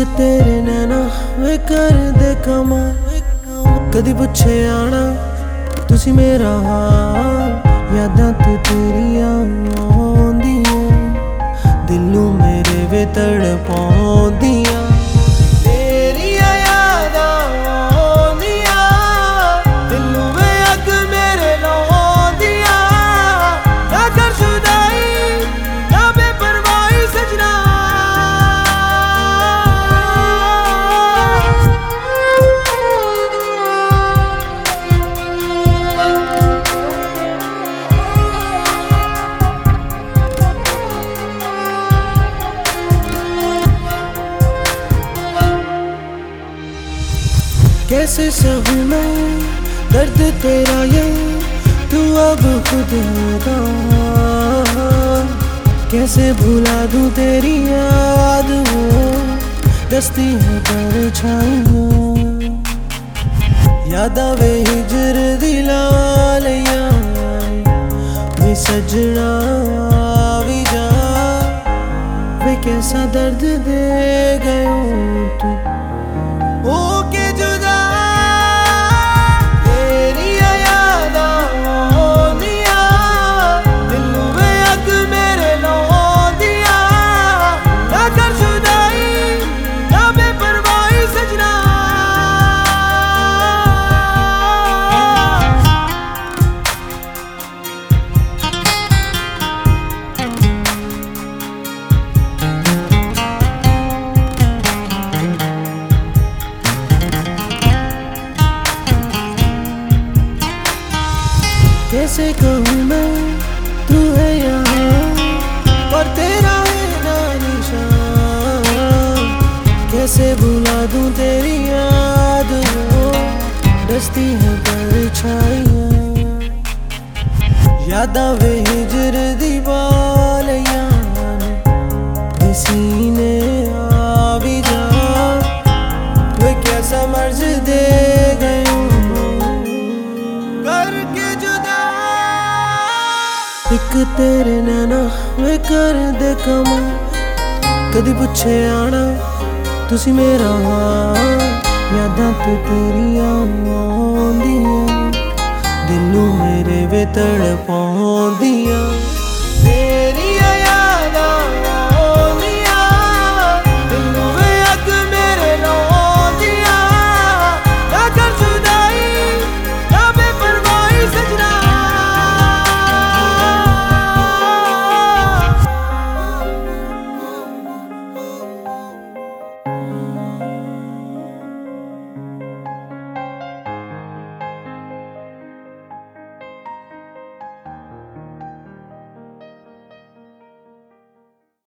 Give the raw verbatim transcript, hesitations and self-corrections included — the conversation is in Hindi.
तेरे नैना वे कर दे कमाल, कदी पुछे आना तुसी मेरा हाल। यादां ते तेरियां आउंदियां, दिलों मेरे वे तड़पाउंदियां। तेरियां यादां आउंदियां, दिलों वे अग मेरे लाउंदियां। ना कर जुदाई ना बेपरवाही सजना, कैसे सहूं मैं दर्द तेरा ये तू अब खुद बता। कैसे भुला दूं तेरी याद वो दस्ती है परछाइयां। याद आवे हिजर दी लालियां, वे सजना भी जा। वे कैसा दर्द दे गयो तू ओ के जुदा। कैसे कहूँ मैं तू है यहाँ और तेरा है ना निशान। कैसे भुला दूं तेरी याद वो दस्ती है परछाइयां। याद आवे हिजर दी वालियां, सीने आ भी जा। वे कैसा मर्ज दे गयो करके जुदा। एक तेरे नैना वे कर दे कमाल, कदी पुछे आना तुसी मेरा हाल। यादां ते तेरियां आउंदियां, दिलों मेरे वे तड़पाउंदियां।